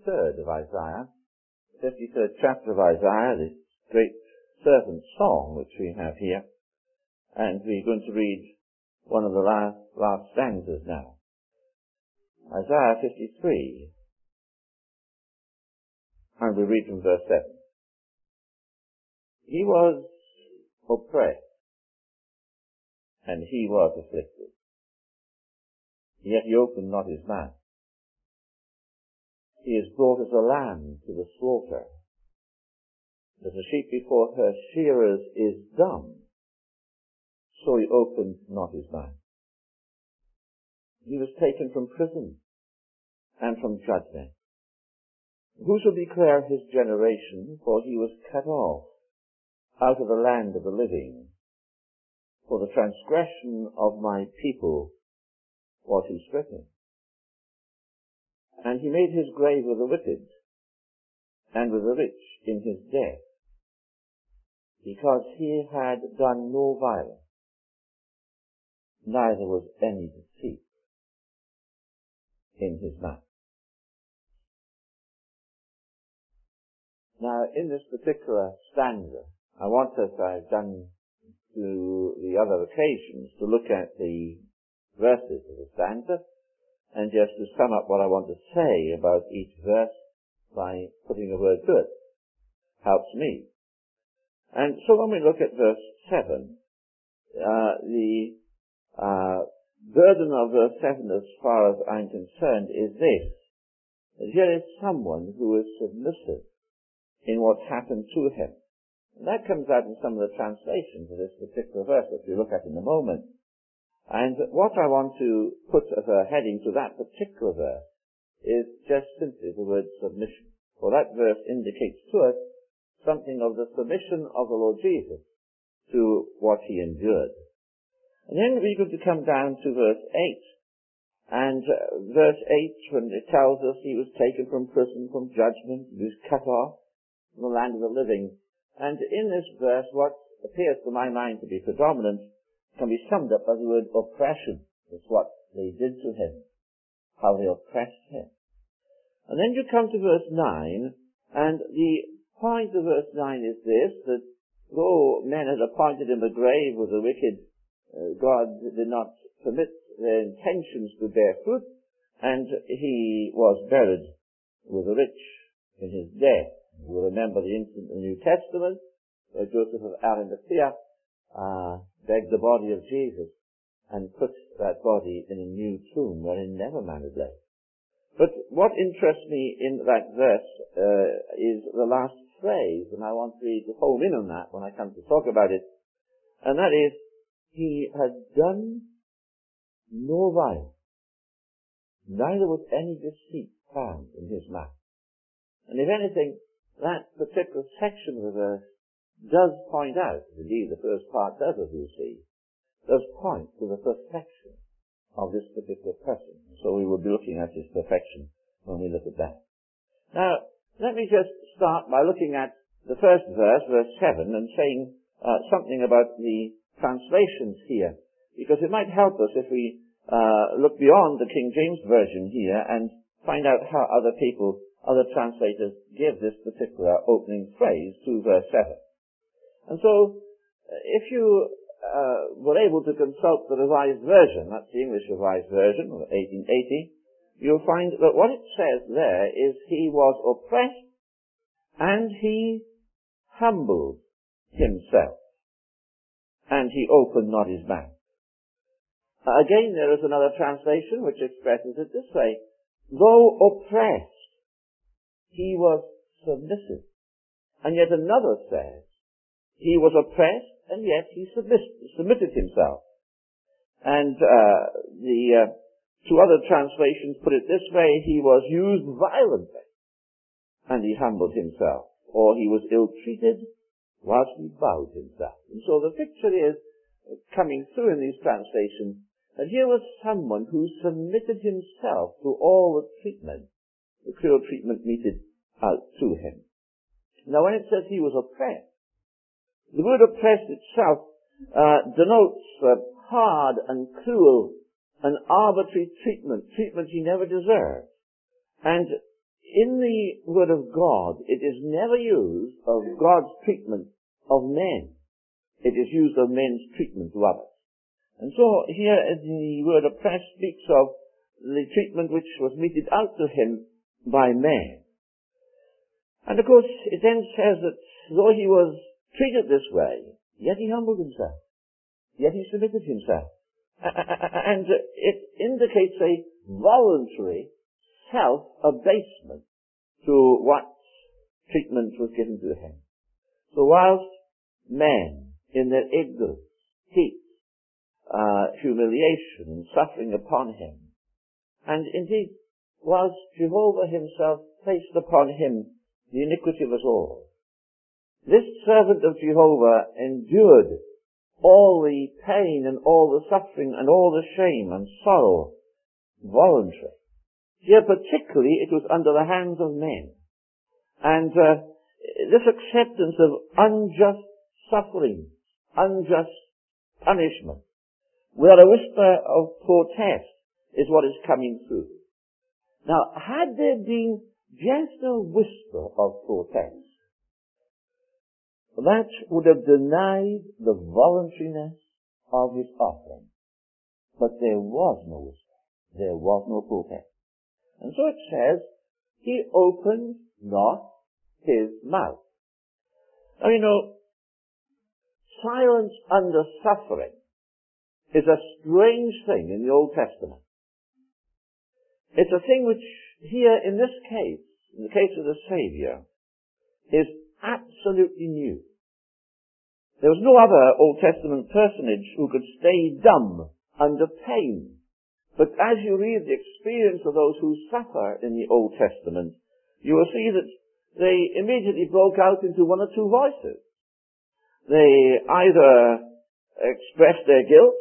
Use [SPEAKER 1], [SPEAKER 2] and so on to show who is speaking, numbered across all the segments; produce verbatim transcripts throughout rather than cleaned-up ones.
[SPEAKER 1] fifty-third of Isaiah, fifty-third chapter of Isaiah, this great servant song which we have here. And we're going to read one of the last, last stanzas now. Isaiah fifty-three. And we read from verse seven. He was oppressed, and he was afflicted. Yet he opened not his mouth. He is brought as a lamb to the slaughter. As a sheep before her shearers is dumb, so he opened not his mouth. He was taken from prison and from judgment. Who shall declare his generation? For he was cut off out of the land of the living. For the transgression of my people was he stricken. And he made his grave with the wicked, and with the rich in his death, because he had done no violence, neither was any deceit in his mouth. Now, in this particular stanza, I want, as I've done to the other occasions, to look at the verses of the stanza, and just to sum up what I want to say about each verse by putting a word to it. Helps me. And so when we look at verse seven, uh, the uh, burden of verse seven, as far as I'm concerned, is this. That here is someone who is submissive in what's happened to him. And that comes out in some of the translations of this particular verse that we look at in a moment. And what I want to put as a heading to that particular verse is just simply the word submission. For that verse indicates to us something of the submission of the Lord Jesus to what he endured. And then we're going to come down to verse eight. And uh, verse eight, when it tells us he was taken from prison, from judgment, he was cut off from the land of the living. And in this verse, what appears to my mind to be predominant can be summed up by the word oppression. It's what they did to him, how they oppressed him. And then you come to verse nine, and the point of verse nine is this, that though men had appointed him a grave with the wicked, uh, God did not permit their intentions to bear fruit, and he was buried with the rich in his death. We'll remember the incident in the New Testament where Joseph of Arimathea uh, begged the body of Jesus and put that body in a new tomb wherein never man had lay. But what interests me in that verse uh, is the last phrase, and I want to, to home in on that when I come to talk about it, and that is, he had done no violence, neither was any deceit found in his mouth. And if anything, that particular section of the verse does point out, indeed the first part does, as you see, does point to the perfection of this particular person. So we will be looking at his perfection when we look at that. Now, let me just start by looking at the first verse, verse seven, and saying uh, something about the translations here, because it might help us if we uh, look beyond the King James Version here and find out how other people, other translators give this particular opening phrase to verse seven. And so, if you uh, were able to consult the Revised Version, that's the English Revised Version, of eighteen eighty, you'll find that what it says there is he was oppressed and he humbled himself, and he opened not his mouth. Uh, again, there is another translation which expresses it this way: though oppressed, he was submissive. And yet another says, he was oppressed, and yet he submitted himself. And uh, the uh, two other translations put it this way: he was used violently, and he humbled himself. Or he was ill-treated, whilst he bowed himself. And so the picture is, coming through in these translations, that here was someone who submitted himself to all the treatment, the cruel treatment meted out to him. Now when it says he was oppressed, the word oppressed itself uh, denotes uh, hard and cruel and arbitrary treatment, treatment he never deserved. And in the Word of God, it is never used of God's treatment of men. It is used of men's treatment to others. And so here the word oppressed speaks of the treatment which was meted out to him by men. And of course, it then says that though he was treated this way, yet he humbled himself. Yet he submitted himself. And it indicates a voluntary self-abasement to what treatment was given to him. So whilst men, in their ignorance, heat, uh, humiliation and suffering upon him, and indeed, whilst Jehovah himself placed upon him the iniquity of us all, this servant of Jehovah endured all the pain and all the suffering and all the shame and sorrow voluntarily. Here particularly it was under the hands of men. And uh, this acceptance of unjust suffering, unjust punishment, where a whisper of protest is what is coming through. Now, had there been just a whisper of protest, that would have denied the voluntariness of his offering. But there was no whisper. There was no protest. And so it says, he opened not his mouth. Now you know, silence under suffering is a strange thing in the Old Testament. It's a thing which here in this case, in the case of the Saviour, is absolutely new. There was no other Old Testament personage who could stay dumb under pain. But as you read the experience of those who suffer in the Old Testament, you will see that they immediately broke out into one or two voices. They either expressed their guilt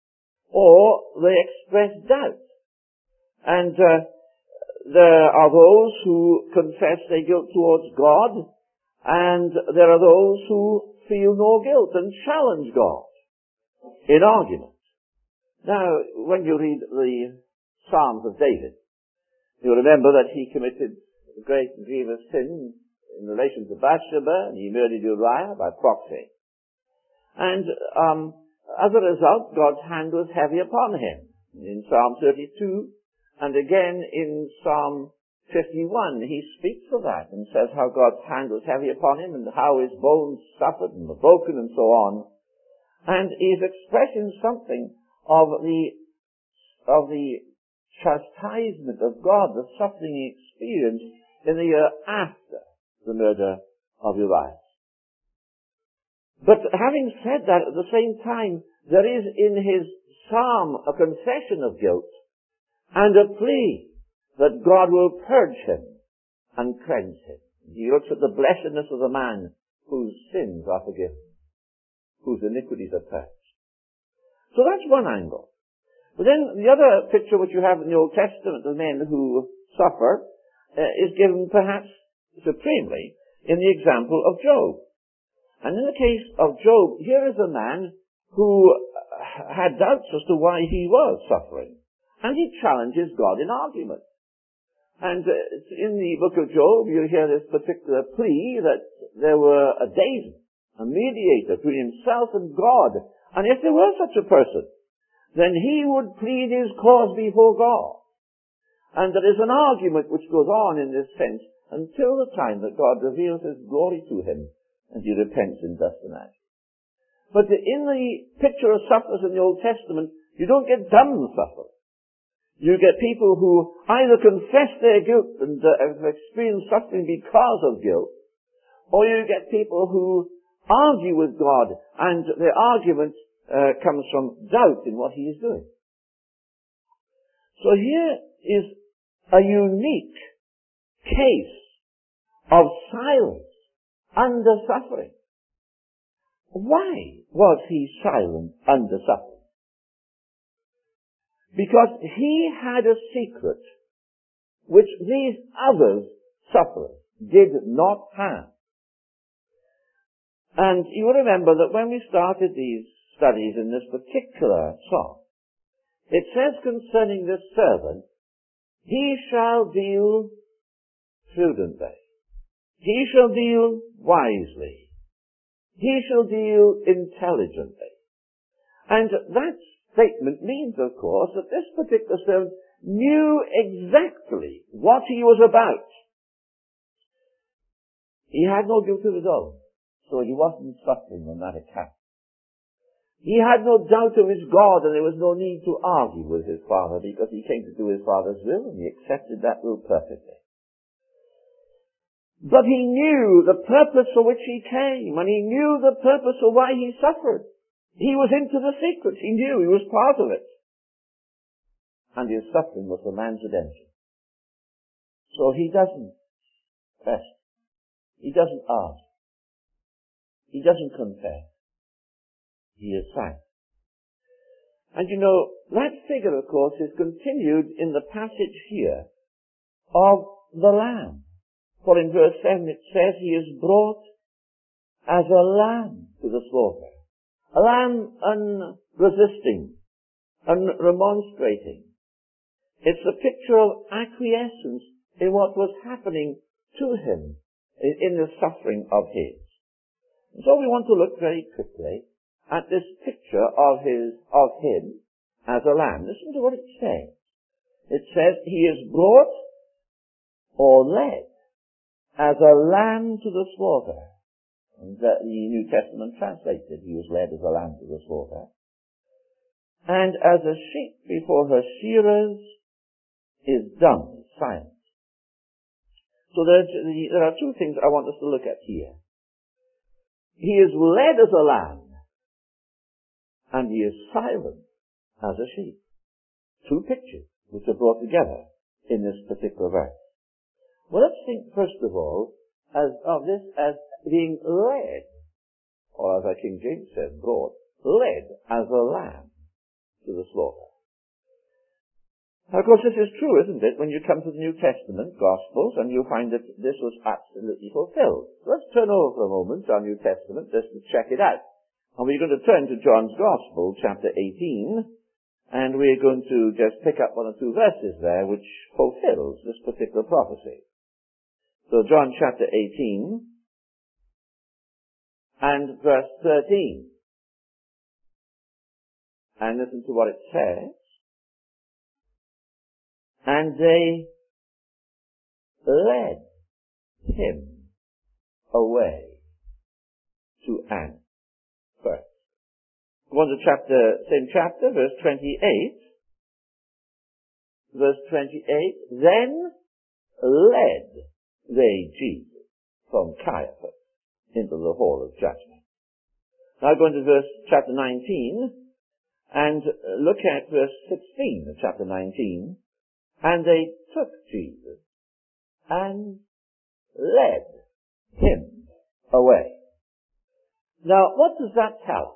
[SPEAKER 1] or they expressed doubt. And uh, there are those who confess their guilt towards God, and there are those who feel no guilt and challenge God in argument. Now, when you read the Psalms of David, you'll remember that he committed a great and grievous sin in relation to Bathsheba, and he murdered Uriah by proxy. And um, as a result, God's hand was heavy upon him. In Psalm thirty-two, and again in Psalm fifty-one, he speaks of that and says how God's hand was heavy upon him and how his bones suffered and were broken and so on. And he's expressing something of the of the chastisement of God, the suffering he experienced in the year after the murder of Uriah. But having said that, at the same time, there is in his psalm a confession of guilt and a plea that God will purge him and cleanse him. He looks at the blessedness of the man whose sins are forgiven, whose iniquities are purged. So that's one angle. But then the other picture which you have in the Old Testament of men who suffer uh, is given perhaps supremely in the example of Job. And in the case of Job, here is a man who had doubts as to why he was suffering. And he challenges God in argument. And uh, in the book of Job, you hear this particular plea that there were a deity, a mediator between himself and God. And if there were such a person, then he would plead his cause before God. And there is an argument which goes on in this sense until the time that God reveals his glory to him and he repents in dust and ash. But in the picture of sufferers in the Old Testament, you don't get dumb sufferers. You get people who either confess their guilt and uh, have experienced suffering because of guilt, or you get people who argue with God and their argument uh, comes from doubt in what he is doing. So here is a unique case of silence under suffering. Why was he silent under suffering? Because he had a secret which these other sufferers did not have. And you will remember that when we started these studies in this particular psalm, it says concerning this servant, he shall deal prudently. He shall deal wisely. He shall deal intelligently. And that statement means, of course, that this particular servant knew exactly what he was about. He had no guilt of his own, so he wasn't suffering on that account. He had no doubt of his God, and there was no need to argue with his Father, because he came to do his Father's will, and he accepted that will perfectly. But he knew the purpose for which he came, and he knew the purpose for why he suffered. He was into the secret. He knew he was part of it. And his suffering was for man's redemption. So he doesn't question. He doesn't ask. He doesn't confess. He is silent. And you know, that figure, of course, is continued in the passage here of the Lamb. For in verse seven it says he is brought as a lamb to the slaughter. A lamb unresisting, unremonstrating. It's a picture of acquiescence in what was happening to him in, in the suffering of his. And so we want to look very quickly at this picture of his, of him as a lamb. Listen to what it says. It says he is brought or led as a lamb to the slaughter. And the New Testament translated, he was led as a lamb to the slaughter. And as a sheep before her shearers is dumb, is silent. So there, there are two things I want us to look at here. He is led as a lamb, and he is silent as a sheep. Two pictures which are brought together in this particular verse. Well, let's think first of all as of this as being led, or as our King James says, brought, led as a lamb to the slaughter. Now, of course, this is true, isn't it, when you come to the New Testament Gospels, and you find that this was absolutely fulfilled. Let's turn over for a moment to our New Testament just to check it out. And we're going to turn to John's Gospel, chapter eighteen, and we're going to just pick up one or two verses there which fulfills this particular prophecy. So John chapter eighteen and verse thirteen. And listen to what it says. And they led him away to Annas first. Go on to chapter, same chapter, verse twenty-eight. Verse twenty-eight. Then led they Jesus from Caiaphas into the hall of judgment. Now go into verse chapter nineteen and look at verse sixteen of chapter nineteen. And they took Jesus and led him away. Now, what does that tell us?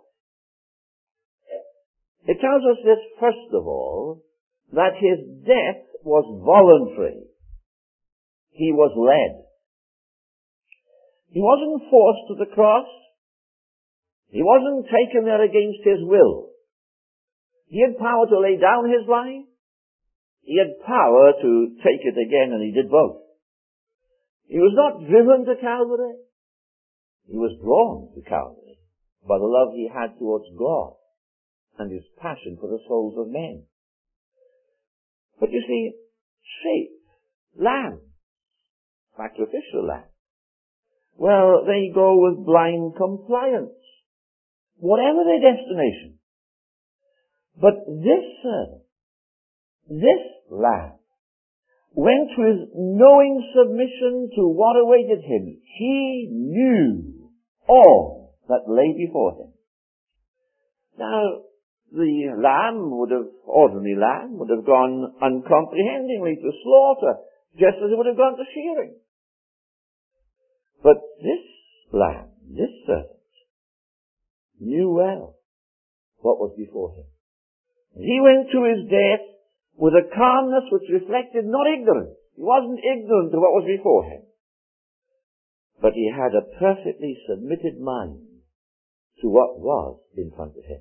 [SPEAKER 1] It tells us this, first of all, that his death was voluntary. He was led. He wasn't forced to the cross. He wasn't taken there against his will. He had power to lay down his life. He had power to take it again, and he did both. He was not driven to Calvary. He was drawn to Calvary by the love he had towards God and his passion for the souls of men. But you see, sheep, lamb, sacrificial lamb, well, they go with blind compliance, whatever their destination. But this servant, this lamb, went with knowing submission to what awaited him. He knew all that lay before him. Now, the lamb would have, ordinary lamb, would have gone uncomprehendingly to slaughter, just as it would have gone to shearing. But this lamb, this servant, knew well what was before him. He went to his death with a calmness which reflected not ignorance. He wasn't ignorant of what was before him. But he had a perfectly submitted mind to what was in front of him.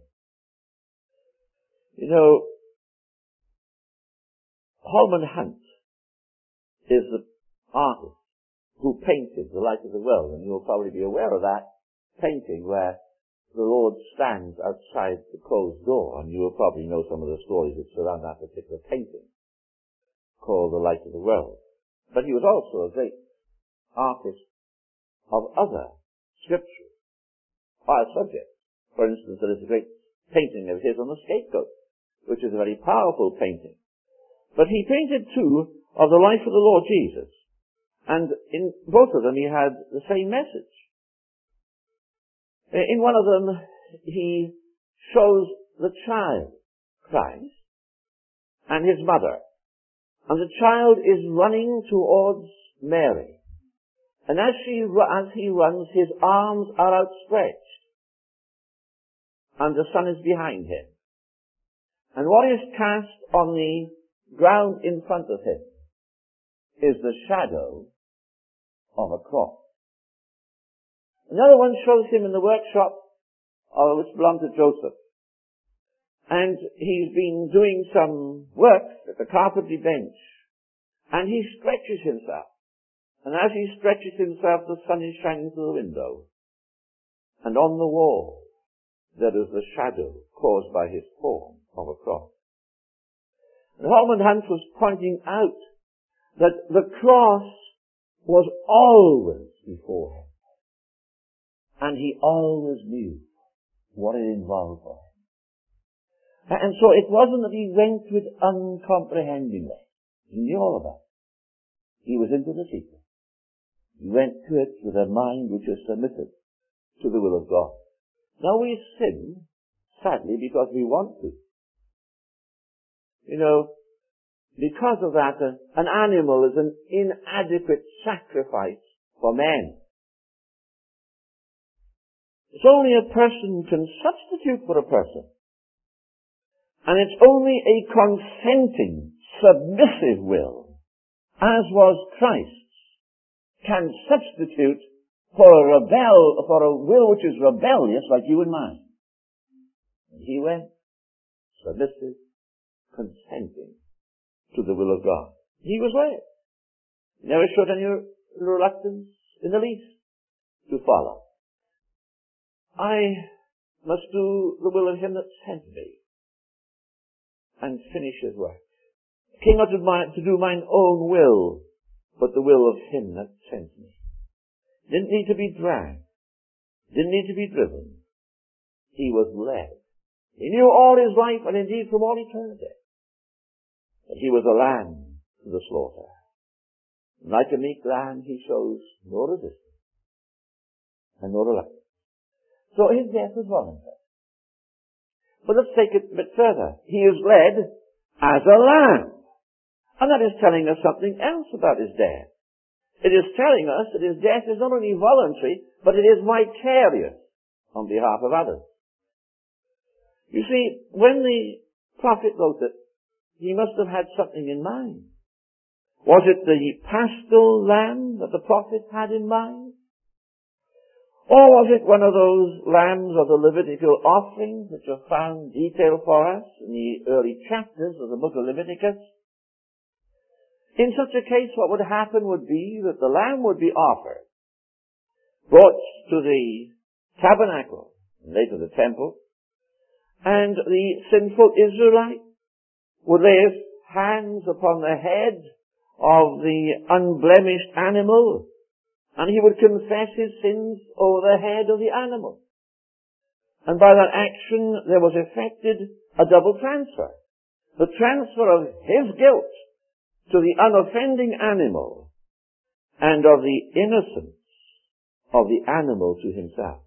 [SPEAKER 1] You know, Holman Hunt is the artist who painted the light of the world, and you'll probably be aware of that painting where the Lord stands outside the closed door, and you will probably know some of the stories that surround that particular painting, called The Light of the World. But he was also a great artist of other scriptures, or subjects. For instance, there is a great painting of his on the scapegoat, which is a very powerful painting. But he painted too of the life of the Lord Jesus. And in both of them he had the same message. In one of them he shows the child, Christ, and his mother. And the child is running towards Mary. And as she, as he runs, his arms are outstretched. And the Son is behind him. And what is cast on the ground in front of him is the shadow of a cross. Another one shows him in the workshop uh, which belonged to Joseph. And he's been doing some work at the carpentry bench. And he stretches himself. And as he stretches himself, the sun is shining through the window. And on the wall, there is the shadow caused by his form of a cross. And Holman Hunt was pointing out that the cross was always before him. And he always knew what it involved for him. And so it wasn't that he went with uncomprehendingly. He knew all of that. He was into the secret. He went to it with a mind which is submitted to the will of God. Now we sin, sadly, because we want to. You know, because of that, uh, an animal is an inadequate sacrifice for men. It's only a person can substitute for a person. And it's only a consenting, submissive will, as was Christ's, can substitute for a rebel, for a will which is rebellious like you and mine. And he went, submissive, consenting to the will of God. He was led. He never showed any reluctance in the least to follow. I must do the will of him that sent me and finish his work. I came not to, my, to do mine own will, but the will of him that sent me. Didn't need to be dragged. Didn't need to be driven. He was led. He knew all his life, and indeed from all eternity, that he was a lamb to the slaughter. And like a meek lamb, he shows no resistance and no reluctance. So his death was voluntary. But let's take it a bit further. He is led as a lamb. And that is telling us something else about his death. It is telling us that his death is not only voluntary, but it is vicarious on behalf of others. You see, when the prophet wrote it, he must have had something in mind. Was it the paschal lamb that the prophet had in mind? Or was it one of those lambs of the Levitical offerings which are found detailed for us in the early chapters of the book of Leviticus? In such a case, what would happen would be that the lamb would be offered, brought to the tabernacle, and later the temple, and the sinful Israelite would lay his hands upon the head of the unblemished animal, and he would confess his sins over the head of the animal. And by that action there was effected a double transfer. The transfer of his guilt to the unoffending animal, and of the innocence of the animal to himself.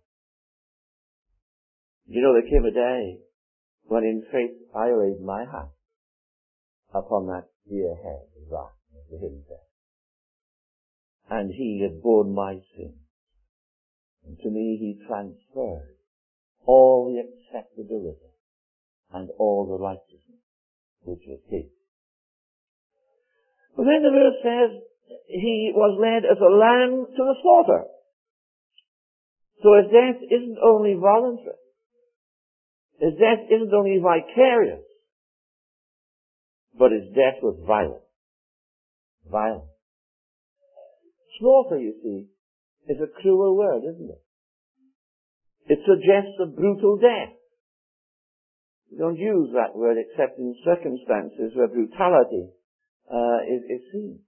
[SPEAKER 1] You know, there came a day when in faith I laid my hand upon that dear head of that, as the hymn says. And he had borne my sin. And to me he transferred all the acceptability and all the righteousness which was his. But then the verse says, he was led as a lamb to the slaughter. So his death isn't only voluntary. His death isn't only vicarious. But his death was violent. Violent. Slaughter, you see, is a cruel word, isn't it? It suggests a brutal death. We don't use that word except in circumstances where brutality uh, is, is seen.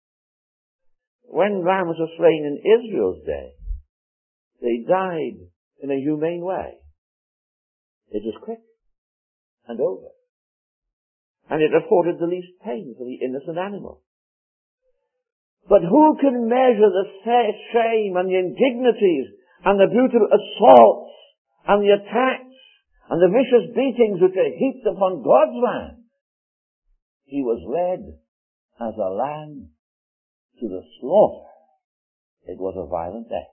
[SPEAKER 1] When lambs were slain in Israel's day, they died in a humane way. It was quick and over. And it afforded the least pain for the innocent animal. But who can measure the shame and the indignities and the brutal assaults and the attacks and the vicious beatings which are heaped upon God's land? He was led as a lamb to the slaughter. It was a violent death.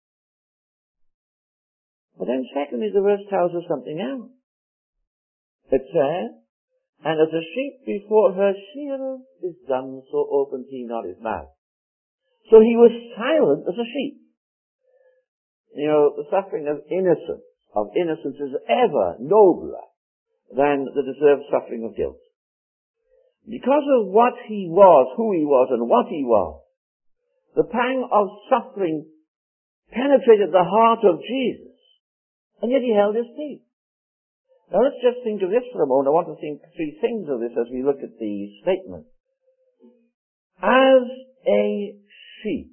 [SPEAKER 1] But then secondly, the verse tells us something else. It says, and as a sheep before her shearer is dumb, so opens he not his mouth. So he was silent as a sheep. You know, the suffering of innocence, of innocence is ever nobler than the deserved suffering of guilt. Because of what he was, who he was, and what he was, the pang of suffering penetrated the heart of Jesus, and yet he held his peace. Now let's just think of this for a moment. I want to think three things of this as we look at the statement. As a sheep.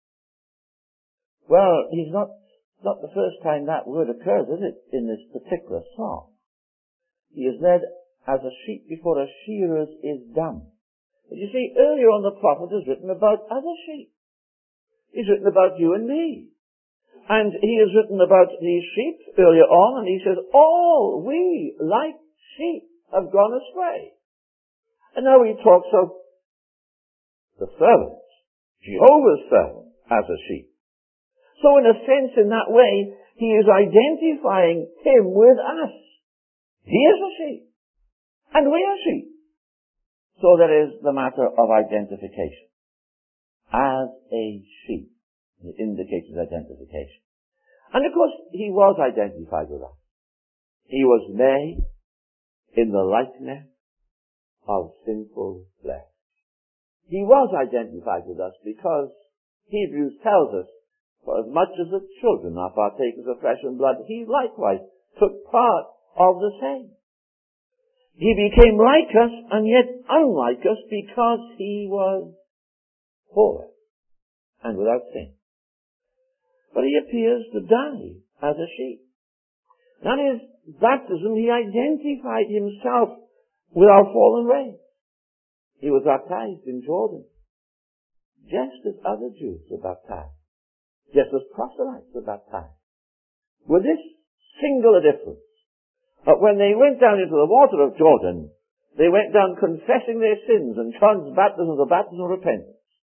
[SPEAKER 1] Well, he's not, not the first time that word occurs, is it, in this particular psalm. He is led as a sheep before a shearer is dumb. But you see, earlier on the prophet is written about other sheep. He's written about you and me. And he has written about these sheep earlier on, and he says, all we, like sheep, have gone astray. And now he talks of the servants, Jehovah's servant, as a sheep. So in a sense, in that way, he is identifying him with us. He is a sheep, and we are sheep. So there is the matter of identification. As a sheep. It indicates his identification. And of course, he was identified with us. He was made in the likeness of sinful flesh. He was identified with us because Hebrews tells us, for as much as the children are partakers of flesh and blood, he likewise took part of the same. He became like us and yet unlike us because he was for us and without sin. But he appears to die as a sheep. That is, baptism, he identified himself with our fallen race. He was baptized in Jordan, just as other Jews were baptized, just as proselytes were baptized, with this singular difference, that when they went down into the water of Jordan, they went down confessing their sins, and John's baptism was a baptism of repentance.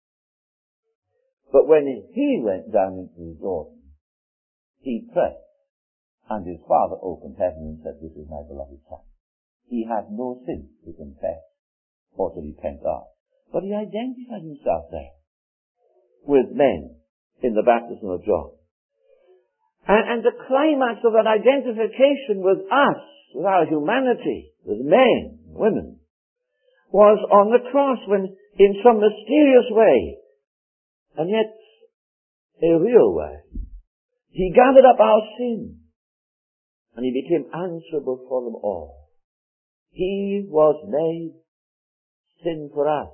[SPEAKER 1] But when he went down into the Jordan, he prayed, and his Father opened heaven and said, this is my beloved Son. He had no sin to confess or to repent of. But he identified himself there with men in the baptism of John. And, and the climax of that identification with us, with our humanity, with men, women, was on the cross when, in some mysterious way, and yet a real way, he gathered up our sins, and he became answerable for them all. He was made sin for us.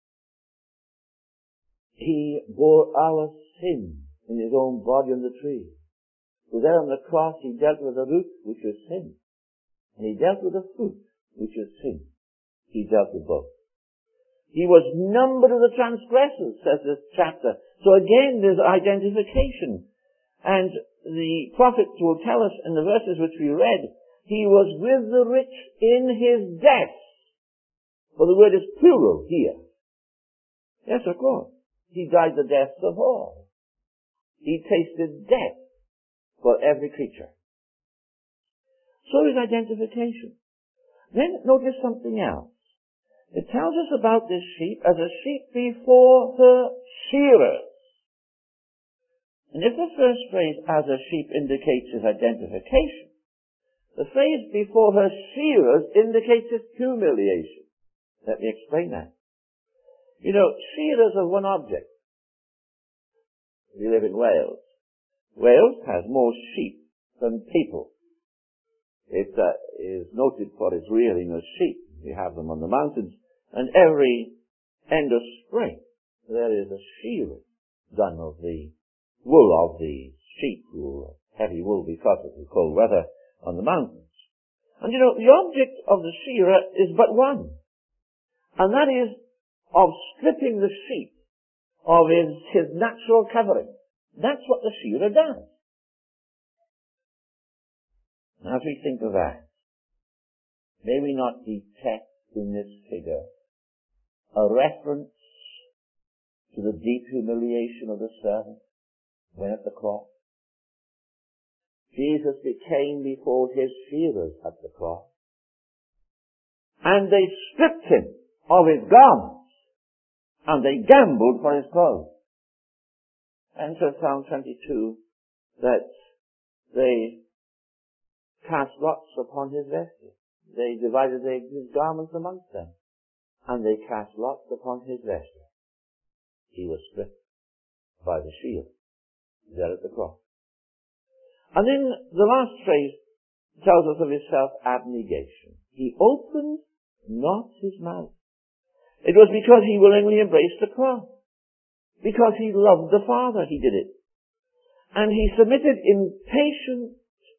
[SPEAKER 1] He bore our sin in his own body on the tree. So there on the cross he dealt with the root, which was sin. And he dealt with the fruit, which is sin. He dealt with both. He was numbered of the transgressors, says this chapter. So again, there's identification. And the prophets will tell us in the verses which we read, he was with the rich in his death. For the word is plural here. Yes, of course. He died the deaths of all. He tasted death for every creature. So is identification. Then notice something else. It tells us about this sheep as a sheep before her shearers. And if the first phrase, as a sheep, indicates his identification, the phrase before her shearers indicates his humiliation. Let me explain that. You know, shearers are one object. We live in Wales. Wales has more sheep than people. It uh, is noted for its rearing of sheep. We have them on the mountains, and every end of spring there is a shearing done of the wool of the sheep, wool, heavy wool because of the cold weather on the mountains. And you know, the object of the shearer is but one, and that is of stripping the sheep of his, his natural covering. That's what the shearer does. Now, as we think of that, may we not detect in this figure a reference to the deep humiliation of the servant when at the cross? Jesus became before his shearers at the cross, and they stripped him of his garments, and they gambled for his clothes. And so Psalm twenty-two, that they cast lots upon his vesture. They divided their, his garments amongst them, and they cast lots upon his vesture. He was stripped by the shearer there at the cross. And then the last phrase tells us of his self-abnegation. He opened not his mouth. It was because he willingly embraced the cross. Because he loved the Father, he did it. And he submitted in patience,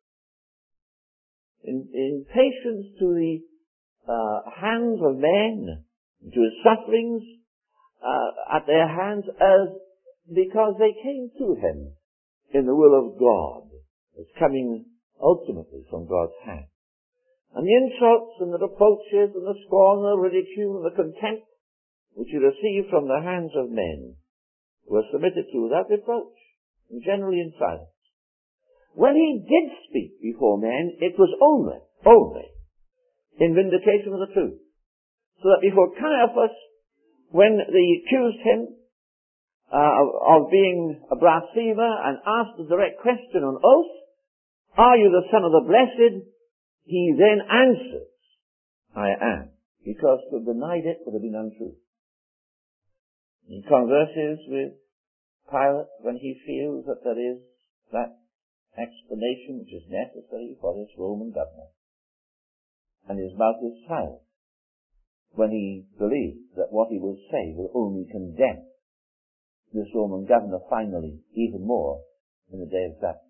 [SPEAKER 1] in, in patience to the uh, hands of men, to his sufferings uh, at their hands, as because they came to him in the will of God, as coming ultimately from God's hand. And the insults and the reproaches and the scorn and the ridicule and the contempt which he received from the hands of men were submitted to without reproach, and generally in silence. When he did speak before men, it was only, only, in vindication of the truth. So that before Caiaphas, when they accused him uh, of, of being a blasphemer and asked the direct question on oath, "Are you the Son of the Blessed?" he then answers, "I am," because to have denied it would have been untrue. He converses with Pilate when he feels that there is that explanation which is necessary for this Roman governor. And his mouth is silent when he believes that what he will say will only condemn this Roman governor finally even more in the day of judgment.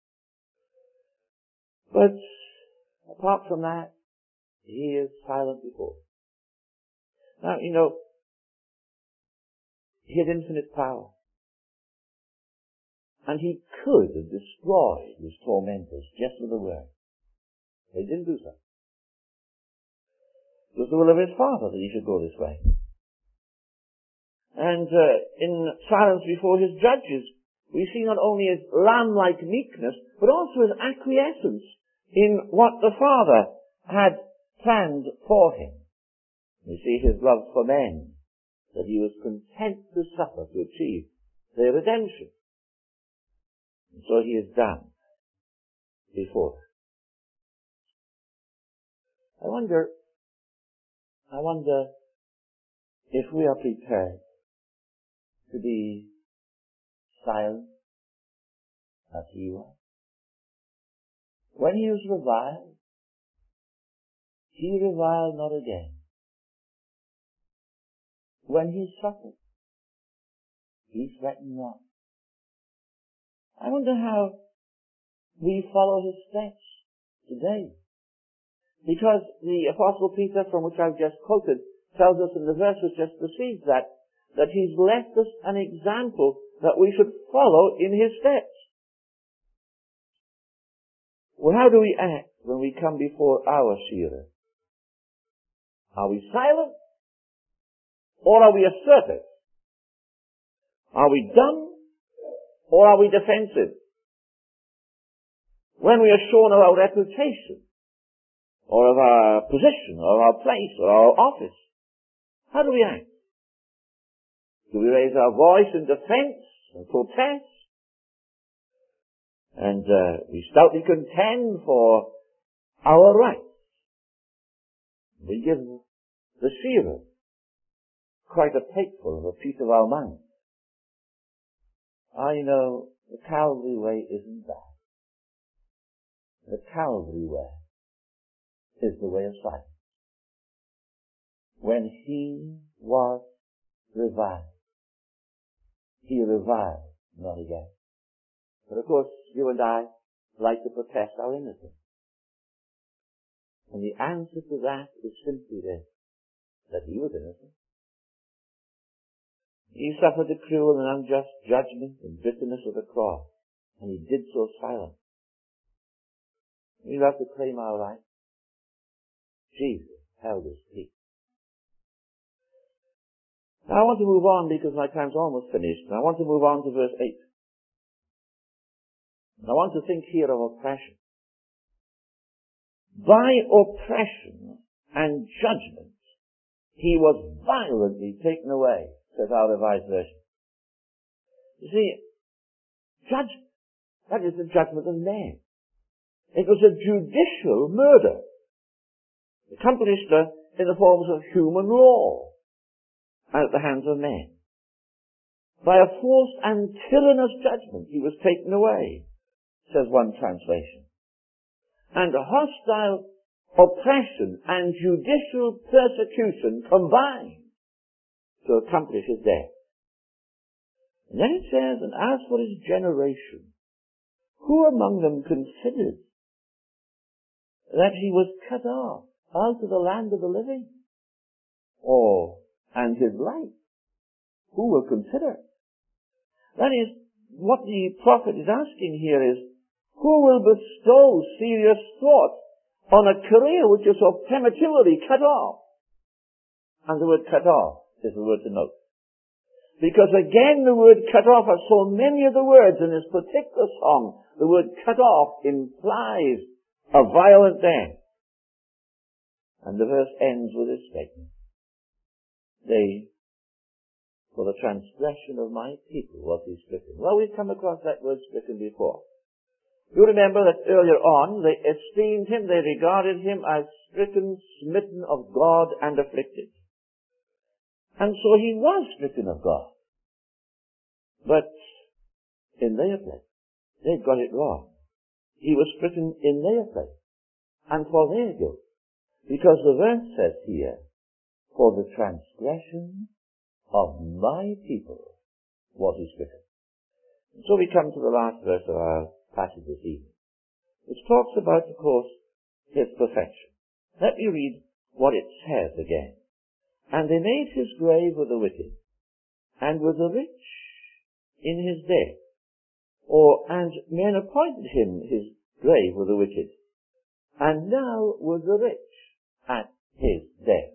[SPEAKER 1] But apart from that, he is silent before. Now, you know, he had infinite power. And he could have destroyed his tormentors just with a word. He didn't do so. It was the will of his Father that he should go this way. And uh, in silence before his judges, we see not only his lamb-like meekness, but also his acquiescence in what the Father had planned for him. We see his love for men, that he was content to suffer to achieve their redemption. And so he is done before. I wonder, I wonder if we are prepared to be silent as he was. When he was reviled, he reviled not again. When he suffered, he threatened not. I wonder how we follow his steps today. Because the Apostle Peter, from which I've just quoted, tells us in the verse which just precedes that, that he's left us an example that we should follow in his steps. Well, how do we act when we come before our shearer? Are we silent? Or are we assertive? Are we dumb? Or are we defensive? When we are shorn of our reputation, or of our position, or our place, or our office, how do we act? Do we raise our voice in defense and protest? And uh, we stoutly contend for our rights? We give the shearer quite a plateful of a piece of our mind. I know the Calvary way isn't that. The Calvary way is the way of silence. When he was reviled, he reviled not again. But of course, you and I like to protest our innocence. And the answer to that is simply this, that he was innocent. He suffered the cruel and unjust judgment and bitterness of the cross, and he did so silently. We love to claim our right. Jesus held his peace. Now I want to move on because my time's almost finished, and I want to move on to verse eight. And I want to think here of oppression. By oppression and judgment, he was violently taken away, says our Revised Version. You see, judgment, that is the judgment of men. It was a judicial murder, accomplished in the forms of human law and at the hands of men. By a forced and tyrannous judgment, he was taken away, says one translation. And hostile oppression and judicial persecution combined to accomplish his death. And then it says, and as for his generation, who among them considered that he was cut off out of the land of the living? Or, and his life, who will consider? That is, what the prophet is asking here is, who will bestow serious thought on a career which is so prematurely cut off? And the word cut off is the word to note. Because again the word cut off, as so many of the words in this particular song, the word cut off implies a violent death. And the verse ends with this statement. They, for the transgression of my people was he stricken. Well, we've come across that word stricken before. You remember that earlier on, they esteemed him, they regarded him as stricken, smitten of God, and afflicted. And so he was stricken of God. But in their place, they got it wrong. He was stricken in their place, and for their guilt. Because the verse says here, for the transgression of my people was he stricken. And so we come to the last verse of our passage this evening, which talks about, of course, his perfection. Let me read what it says again. And they made his grave with the wicked, and with the rich in his death. Or, and men appointed him his grave with the wicked, and now with the rich at his death.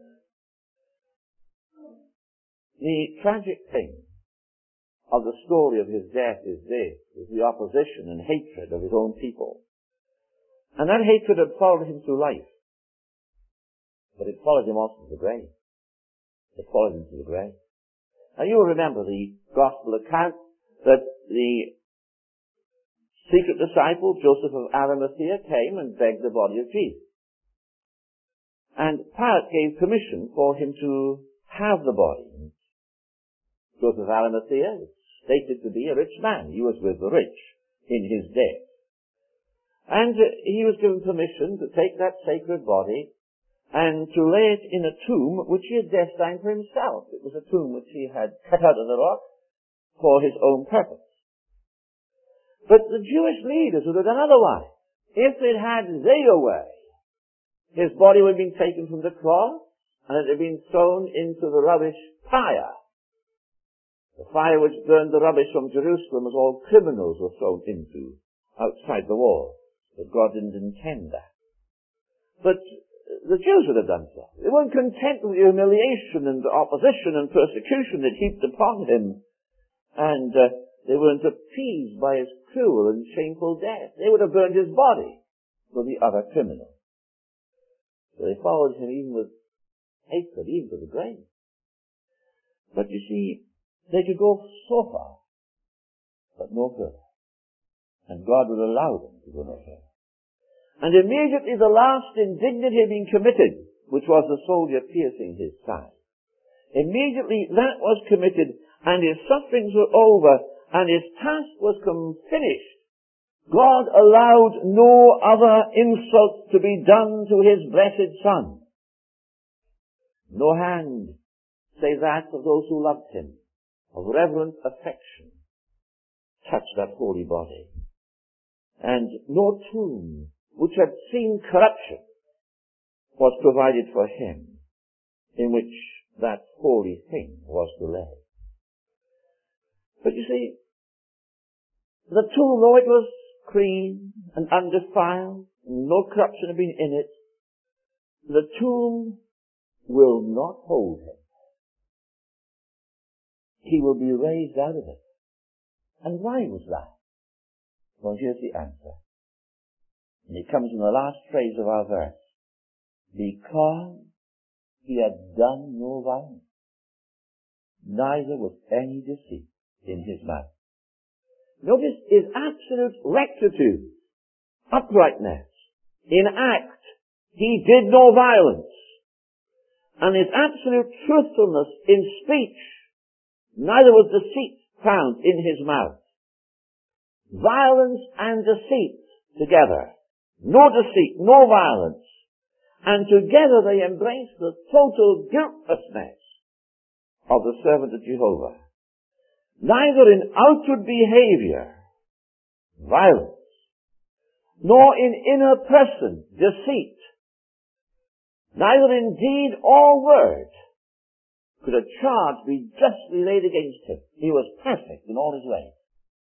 [SPEAKER 1] The tragic thing of the story of his death is this, is the opposition and hatred of his own people. And that hatred had followed him through life. But it followed him also to the grave. It followed him to the grave. Now you will remember the gospel account that the secret disciple, Joseph of Arimathea, came and begged the body of Jesus. And Pilate gave permission for him to have the body. Joseph of Arimathea is stated to be a rich man. He was with the rich in his death. And uh, he was given permission to take that sacred body and to lay it in a tomb which he had destined for himself. It was a tomb which he had cut out of the rock for his own purpose. But the Jewish leaders would have done otherwise. If it had their way, his body would have been taken from the cross and it had been thrown into the rubbish fire. The fire which burned the rubbish from Jerusalem as all criminals were thrown into outside the wall. But God didn't intend that. But the Jews would have done so. They weren't content with the humiliation and opposition and persecution that heaped upon him. And uh, they weren't appeased by his cruel and shameful death. They would have burned his body with the other criminals. So they followed him even with hatred, even to the grave. But you see, they could go so far, but no further. And God would allow them to go no further. And immediately the last indignity had been committed, which was the soldier piercing his side. Immediately that was committed, and his sufferings were over, and his task was come finished, God allowed no other insult to be done to his blessed Son. No hand save that of those who loved him, of reverent affection, touched that holy body. And no tomb which had seen corruption was provided for him, in which that holy thing was to lay. But you see, the tomb, though it was clean and undefiled, no corruption had been in it, the tomb will not hold him. He will be raised out of it. And why was that? Well, here's the answer. And it comes in the last phrase of our verse. Because he had done no violence, neither was any deceit in his mouth. Notice his absolute rectitude, uprightness. In act, he did no violence. And his absolute truthfulness in speech, neither was deceit found in his mouth. Violence and deceit together. No deceit, no violence. And together they embrace the total guiltlessness of the servant of Jehovah. Neither in outward behavior, violence, nor in inner person, deceit, neither in deed or word could a charge be justly laid against him. He was perfect in all his ways.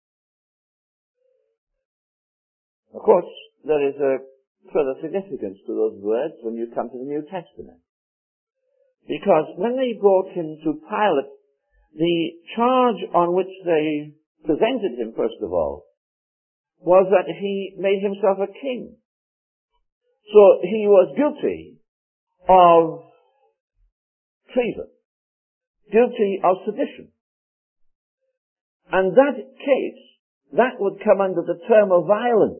[SPEAKER 1] Of course, there is a further significance to those words when you come to the New Testament. Because when they brought him to Pilate, the charge on which they presented him, first of all, was that he made himself a king. So he was guilty of treason, guilty of sedition. And that case, that would come under the term of violence.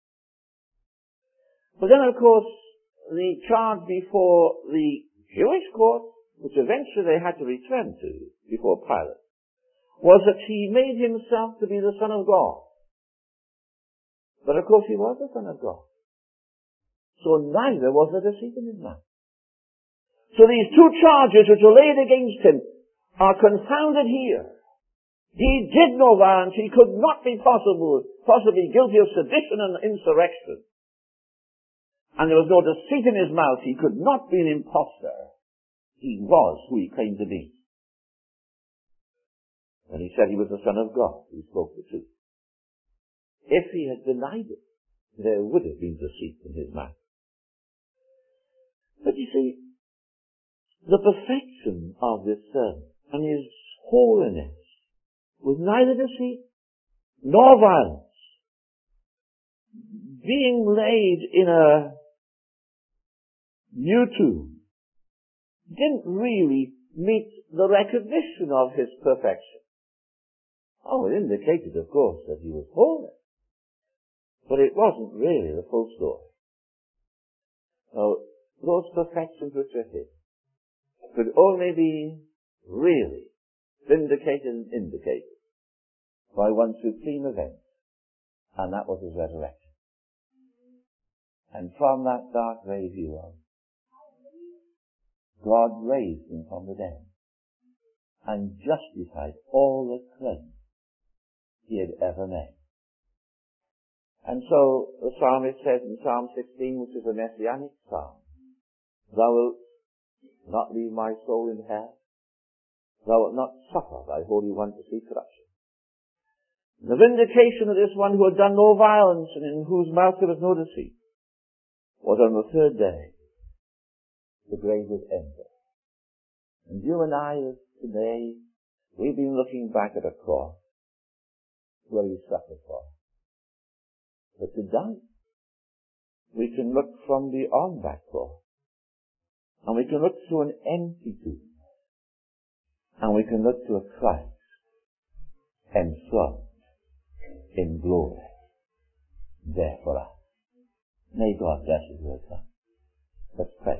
[SPEAKER 1] But then, of course, the charge before the Jewish court, which eventually they had to return to before Pilate, was that he made himself to be the Son of God. But of course he was the Son of God. So neither was there deceit in his mouth. So these two charges which are laid against him are confounded here. He did no violence. He could not be possible, possibly guilty of sedition and insurrection. And there was no deceit in his mouth. He could not be an impostor. He was who he claimed to be. And he said he was the Son of God. He spoke the truth. If he had denied it, there would have been deceit in his mouth. But you see, the perfection of this servant and his holiness was neither deceit nor violence. Being laid in a new tomb didn't really meet the recognition of his perfection. Oh, it indicated, of course, that he was holy. But it wasn't really the full story. So, those perfections which are his could only be really vindicated and indicated by one supreme event, and that was his resurrection. And from that dark grave he was, God raised him from the dead and justified all the claims he had ever made. And so the psalmist says in Psalm sixteen, which is a messianic psalm, Thou wilt not leave my soul in hell. Thou wilt not suffer thy Holy One to see corruption. The vindication of this one who had done no violence and in whose mouth there was no deceit was on the third day. The grave was empty. And you and I today, we've been looking back at a cross where he suffered for us. But tonight, we can look from beyond that cross. And we can look to an empty tomb. And we can look to a Christ enthroned in glory there for us. May God bless his word. Let's pray.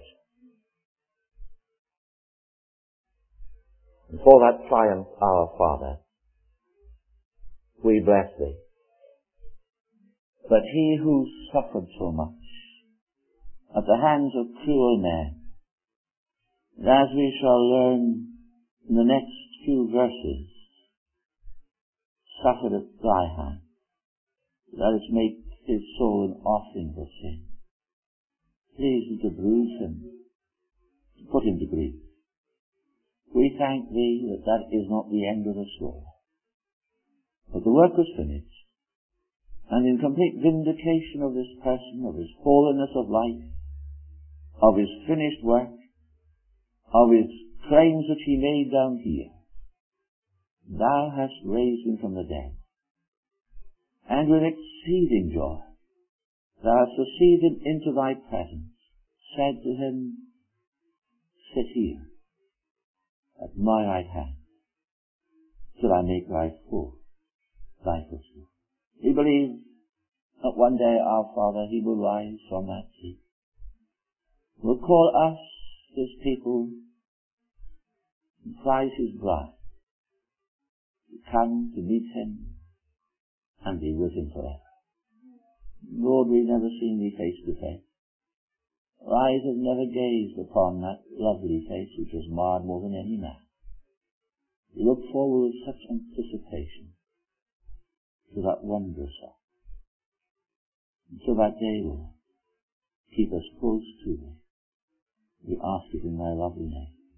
[SPEAKER 1] And for that triumph, our Father, we bless thee. But he who suffered so much at the hands of cruel men, as we shall learn in the next few verses, suffered at thy hand, that it make his soul an offering for sin. Please to bruise him, to put him to grief. We thank thee that that is not the end of the story, but the work was finished, and in complete vindication of this person, of his holiness of life, of his finished work, of his crimes which he laid down here, thou hast raised him from the dead, and with exceeding joy thou hast received him into thy presence, said to him, sit here at my right hand, till I make thy full thy footstool. We believe that one day our Father, he will rise from that seat, will call us, his people, and prize his bride, to come to meet him and be with him forever. Lord, we've never seen thee face to face. Our eyes have never gazed upon that lovely face which was marred more than any man. We look forward with such anticipation to that wondrous sight. Until that day, Lord, keep us close to thee. We ask it in thy lovely name.